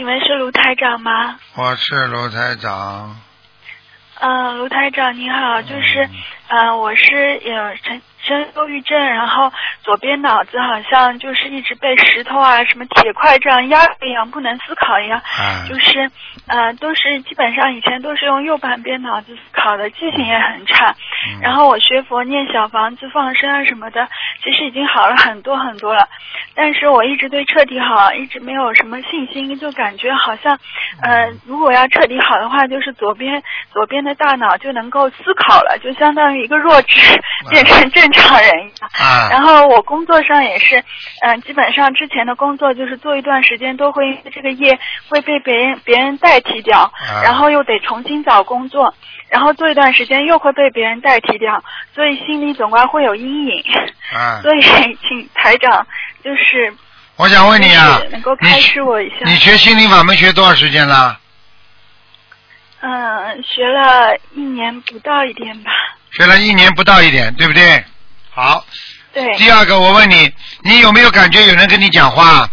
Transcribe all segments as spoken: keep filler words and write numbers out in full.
请问是卢台长吗？ 我是卢台长。 嗯、呃，卢台长您好，就是，呃，我是有生生忧郁症，然后左边脑子好像就是一直被石头啊、什么铁块这样压一样，不能思考一样， 啊、 就是，呃，都是基本上以前都是用右半边脑子思考的，记性也很差。 嗯、 然后我学佛念小房子放生啊什么的，其实已经好了很多很多了，但是我一直对彻底好一直没有什么信心，就感觉好像，呃，如果要彻底好的话，就是左边左边的大脑就能够思考了，就相当于一个弱智变成正常人一样。 啊、 然后我工作上也是，嗯、呃，基本上之前的工作就是做一段时间都会因为这个业会被别人别人代替掉， 啊、 然后又得重新找工作，然后做一段时间又会被别人代替掉，所以心里总归会有阴影。 啊、 所以请台长就是， 我想问你啊， 能够开示我一下。 你学心灵法门学多少时间了？ 嗯，学了一年不到一点吧。 学了一年不到一点，对不对？好。 对。 第二个，我问你，你有没有感觉有人跟你讲话？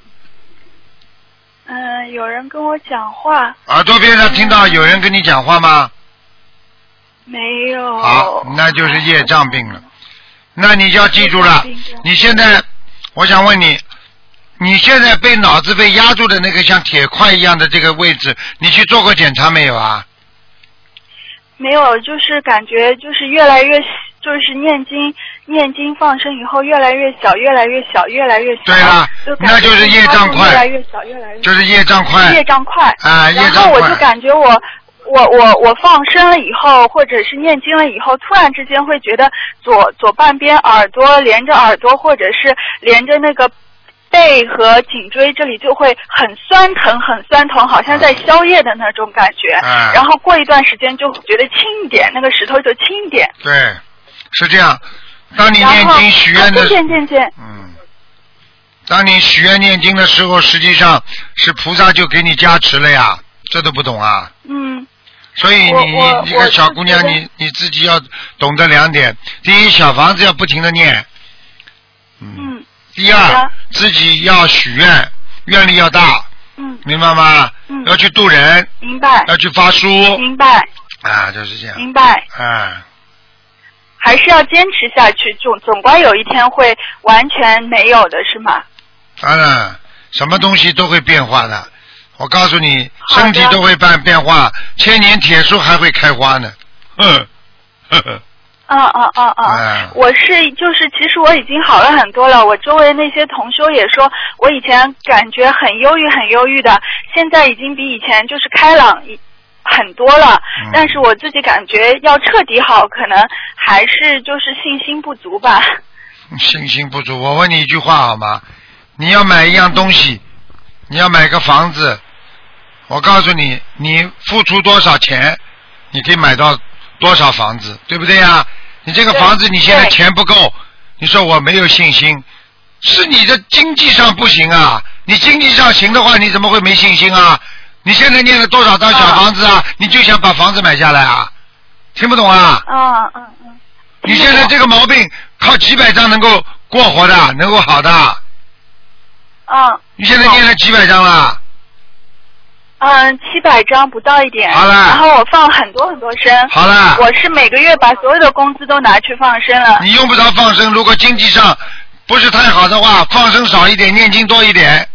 嗯，有人跟我讲话。 耳朵边上听到有人跟你讲话吗？ 没有。 好，那就是业障病了。那你就要记住了，你现在，我想问你，你现在被脑子被压住的那个像铁块一样的这个位置，你去做过检查没有啊？ 没有，就是感觉就是越来越，就是念经念经放生以后越来越小，越来越小，越来越小。 对了，那就是业障块。 越来越小，越来越小。 就是业障块。 业障块。 啊，业障块。 然后我就感觉我。我我我放生了以后，或者是念经了以后，突然之间会觉得左左半边耳朵连着耳朵，或者是连着那个背和颈椎这里就会很酸疼，很酸疼，好像在宵夜的那种感觉。 嗯、 然后过一段时间就觉得轻一点，那个石头就轻一点。 对，是这样。当你念经许愿的， 渐渐渐， 嗯，当你许愿念经的时候，实际上是菩萨就给你加持了呀，这都不懂啊？ 嗯。 所以你一个小姑娘，你你自己要懂得两点：第一，小房子要不停的念，嗯； 嗯第二，自己要许愿，愿力要大， 嗯， 明白吗？ 嗯， 要去度人， 明白； 要去发书， 明白。 啊，就是这样， 明白。 啊， 还是要坚持下去，总总归有一天会完全没有的，是吗？ 当然，什么东西都会变化的。我告诉你，身体都会变变化，千年铁树还会开花呢。嗯，呵呵。 嗯嗯嗯嗯，我是就是，其实我已经好了很多了。我周围那些同修也说，我以前感觉很忧郁很忧郁的，现在已经比以前就是开朗很多了。嗯、但是我自己感觉要彻底好，可能还是就是信心不足吧。 信心不足，我问你一句话好吗？你要买一样东西，你要买个房子。我告诉你，你付出多少钱，你可以买到多少房子，对不对呀？你这个房子你现在钱不够，你说我没有信心，是你的经济上不行啊。你经济上行的话，你怎么会没信心啊？你现在念了多少张小房子啊？你就想把房子买下来啊？听不懂啊？ 嗯嗯嗯。 你现在这个毛病靠几百张能够过活的，能够好的。 嗯。 你现在念了几百张了？ 嗯，七百张不到一点。 好了。 然后我放很多很多生。 好了。 我是每个月把所有的工资都拿去放生了。 你用不着放生，如果经济上不是太好的话，放生少一点，念经多一点。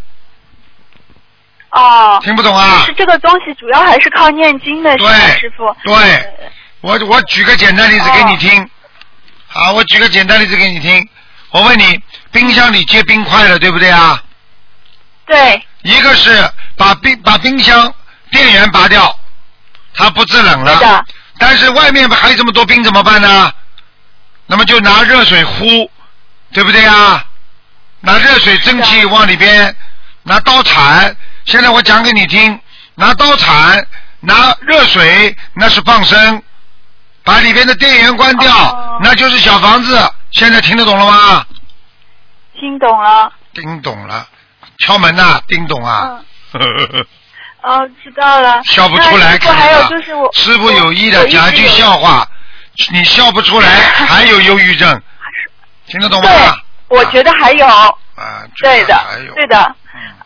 哦。 听不懂啊？ 是这个东西主要还是靠念经的，是吧，师傅？ 对。我我举个简单例子给你听。哦、好，我举个简单例子给你听。我问你，冰箱里接冰块了，对不对啊？ 对。 一个是把冰把冰箱电源拔掉，它不制冷了。 是的。 但是外面还有这么多冰怎么办呢？那么就拿热水呼，对不对啊？拿热水蒸汽往里边，拿刀铲。现在我讲给你听，拿刀铲，拿热水，那是放生，把里边的电源关掉，哦、那就是小房子。现在听得懂了吗？ 听懂了。 听懂了。敲门呐、啊，叮咚啊！ 嗯、哦，知道了。 笑不出来， 还有就是我师傅有意的讲一句笑话，你笑不出来，还有忧郁症，聽得懂嗎？ 對，我覺得還有。 啊， 對的，對的。 嗯。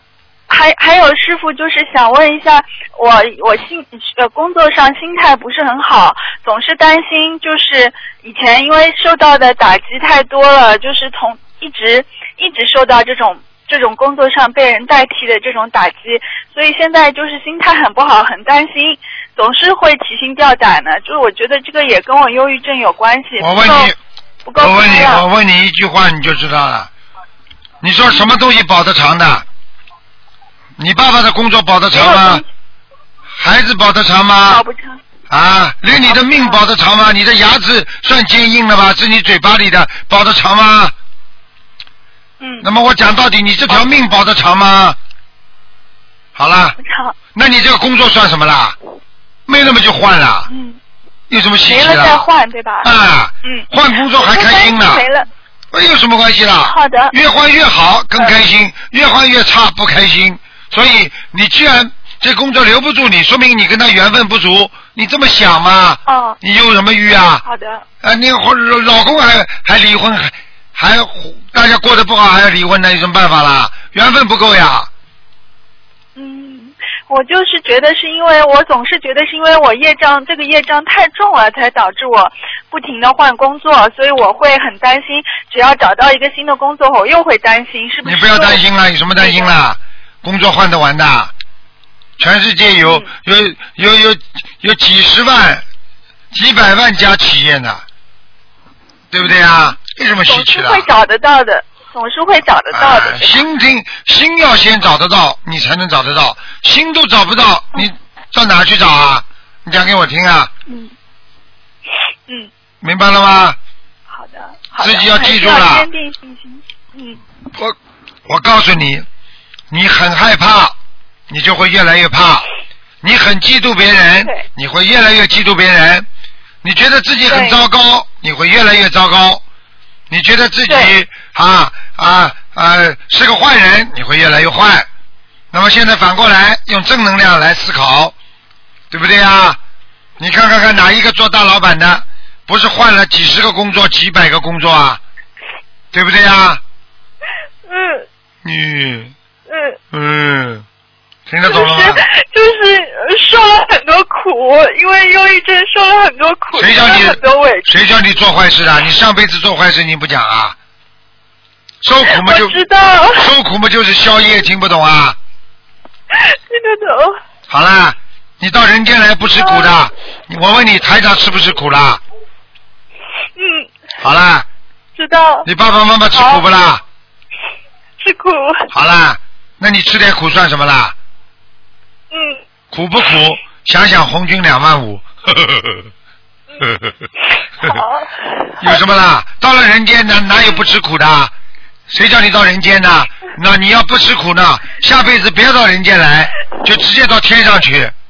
还还有师傅，就是想问一下，我我心呃工作上心态不是很好，总是担心，就是以前因为受到的打击太多了，就是从一直一直受到这种这种工作上被人代替的这种打击，所以现在就是心态很不好，很担心，总是会提心吊胆的。就是我觉得这个也跟我忧郁症有关系。 我问你， 不够我问你，我问你一句话你就知道了。你说什么东西保得长的？你爸爸的工作保得长吗？孩子保得长吗？ 保不长。 啊，连你的命保得长吗？你的牙齿算坚硬了吧？是你嘴巴里的，保得长吗？ 嗯。 那么我讲到底，你这条命保得长吗？好了。 不长。 那你这个工作算什么啦？没那么就换了。 嗯。 有什么稀奇的？ 没了再换，对吧？ 啊。 嗯。 换工作还开心呢。 没了。 有什么关系啦？ 好的。 越换越好，更开心；越换越差，不开心。所以你既然这工作留不住你，说明你跟他缘分不足。你这么想嘛？ 哦。 你忧什么郁啊？ 好的。 啊，你或老公还还离婚，还还大家过得不好还要离婚，那有什么办法啦？缘分不够呀。 嗯，我就是觉得是因为我总是觉得是因为我业障这个业障太重了，才导致我不停的换工作，所以我会很担心，只要找到一个新的工作，我又会担心是不是？ 你不要担心了，有什么担心了？工作换得完的，全世界有、嗯、有有有有几十万、几百万家企业呢，对不对啊？有什么稀奇的？ 总是会找得到的，总是会找得到的。 啊、心听心要先找得到，你才能找得到。心都找不到，嗯、你到哪去找啊？你讲给我听啊。 嗯嗯。 明白了吗？ 好的。好的自己要记住了。 坚定信心。嗯。 我我告诉你。你很害怕，你就会越来越怕；你很嫉妒别人，你会越来越嫉妒别人；你觉得自己很糟糕，你会越来越糟糕；你觉得自己啊啊啊是个坏人，你会越来越坏。那么现在反过来用正能量来思考，对不对啊？你看看看哪一个做大老板的，不是换了几十个工作、几百个工作啊？对不对啊？ 嗯。 你。 嗯嗯，听得懂了吗？ 就是就是受了很多苦，因为忧郁症受了很多苦， 谁叫你很多委屈？ 谁叫你做坏事的？你上辈子做坏事你不讲啊？受苦嘛就我知道， 受苦嘛就是宵夜，听不懂啊？ 听得懂。 好啦，你到人间来不吃苦的，啊、我问你台长吃不吃苦啦？ 嗯。 好啦。 知道。 你爸爸妈妈吃苦不啦？ 吃苦。 好啦。那你吃点苦算什么啦？ 嗯。 苦不苦？想想红军两万五。 好。 有什么啦？到了人间哪哪有不吃苦的？谁叫你到人间呢？那你要不吃苦呢，下辈子别到人间来，就直接到天上去。